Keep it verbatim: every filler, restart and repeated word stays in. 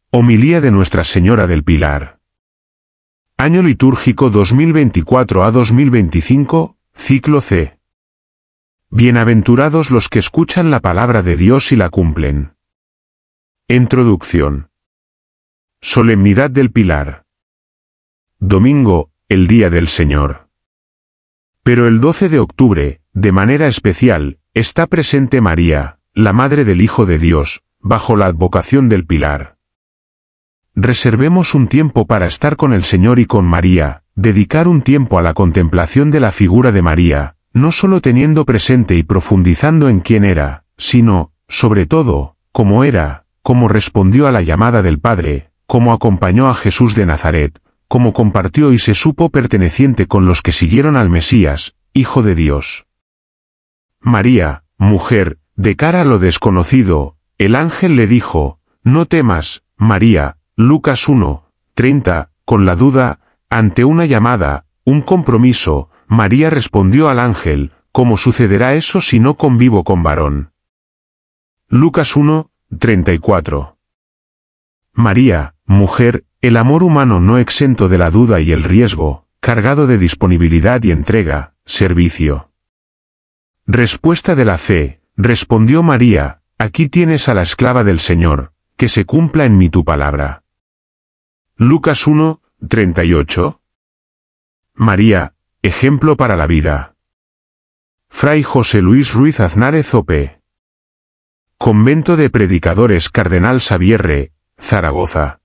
Homilía de Nuestra Señora del Pilar. Año litúrgico dos mil veinticuatro a dos mil veinticinco, ciclo C. Bienaventurados los que escuchan la palabra de Dios y la cumplen. Introducción. Solemnidad del Pilar. Domingo, el Día del Señor. Pero el doce de octubre, de manera especial, está presente María, la Madre del Hijo de Dios, bajo la advocación del Pilar. Reservemos un tiempo para estar con el Señor y con María, dedicar un tiempo a la contemplación de la figura de María, no solo teniendo presente y profundizando en quién era, sino, sobre todo, cómo era, cómo respondió a la llamada del Padre, cómo acompañó a Jesús de Nazaret, cómo compartió y se supo perteneciente con los que siguieron al Mesías, Hijo de Dios. María, mujer, de cara a lo desconocido, el ángel le dijo, no temas, María, Lucas uno, treinta, con la duda, ante una llamada, un compromiso, María respondió al ángel, ¿cómo sucederá eso si no convivo con varón? Lucas uno, treinta y cuatro. María, mujer, el amor humano no exento de la duda y el riesgo, cargado de disponibilidad y entrega, servicio. Respuesta de la fe, respondió María, aquí tienes a la esclava del Señor, que se cumpla en mí tu palabra. Lucas uno, treinta y ocho. María, ejemplo para la vida. Fray José Luis Ruiz Aznárez O P. Convento de Predicadores Cardenal Xavierre, Zaragoza.